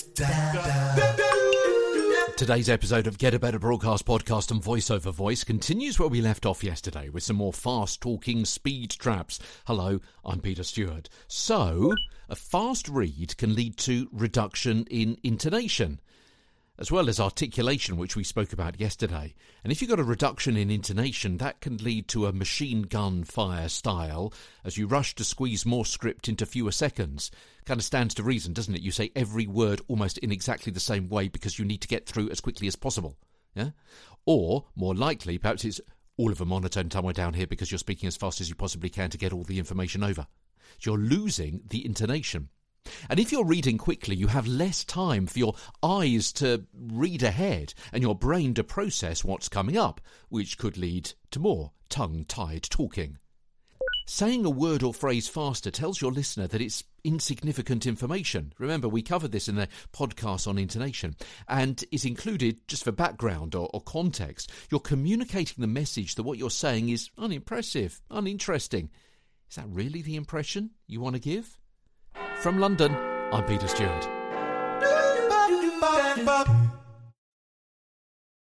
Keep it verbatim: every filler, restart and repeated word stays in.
Today's episode of Get a Better Broadcast Podcast and Voice Over Voice continues where we left off yesterday with some more fast-talking speed traps. Hello, I'm Peter Stewart. So, a fast read can lead to reduction in intonation, as well as articulation, which we spoke about yesterday. And if you've got a reduction in intonation, that can lead to a machine gun fire style as you rush to squeeze more script into fewer seconds. Kind of stands to reason, doesn't it? You say every word almost in exactly the same way because you need to get through as quickly as possible. Yeah? Or, more likely, perhaps it's all of a monotone somewhere down here because you're speaking as fast as you possibly can to get all the information over. So you're losing the intonation. And if you're reading quickly, you have less time for your eyes to read ahead and your brain to process what's coming up, which could lead to more tongue-tied talking. Saying a word or phrase faster tells your listener that it's insignificant information. Remember, we covered this in the podcast on intonation, and is included just for background or, or context. You're communicating the message that what you're saying is unimpressive, uninteresting. Is that really the impression you want to give? From London, I'm Peter Stewart.